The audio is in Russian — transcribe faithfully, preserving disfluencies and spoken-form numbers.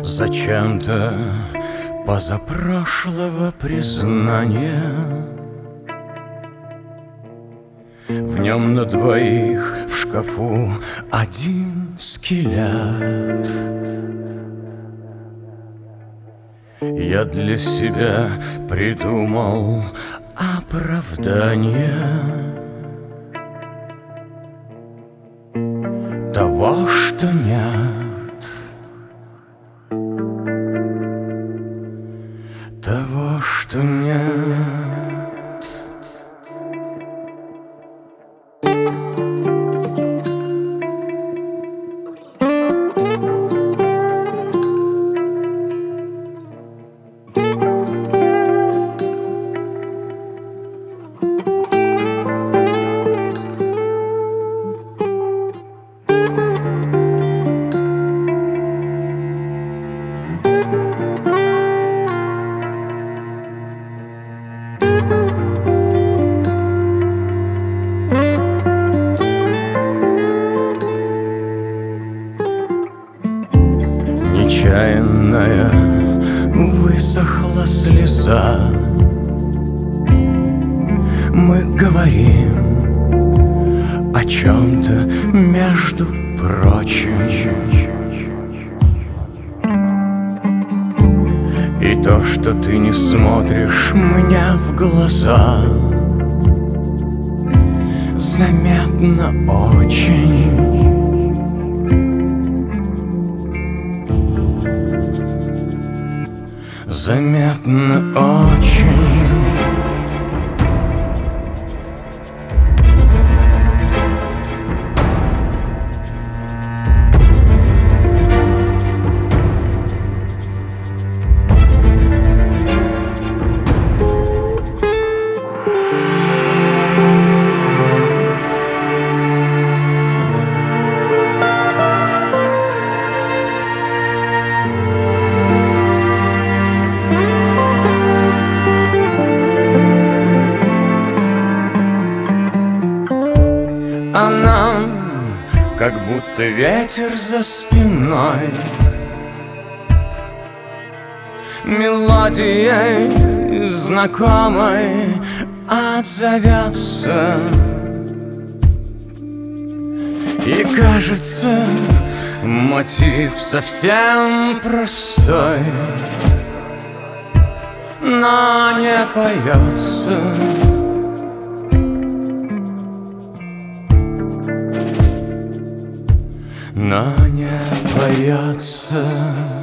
Зачем-то позапрошлого признания в нем на двоих в шкафу один скелет. Я для себя придумал оправдание того, что нет, того, что нет. Нечаянная высохла слеза. Мы говорим о чем-то, между прочим, и то, что ты не смотришь мне в глаза, заметно очень. Заметно очень. А нам как будто ветер за спиной, мелодией знакомой отзовется. И кажется, мотив совсем простой, но не поется. Но не поется.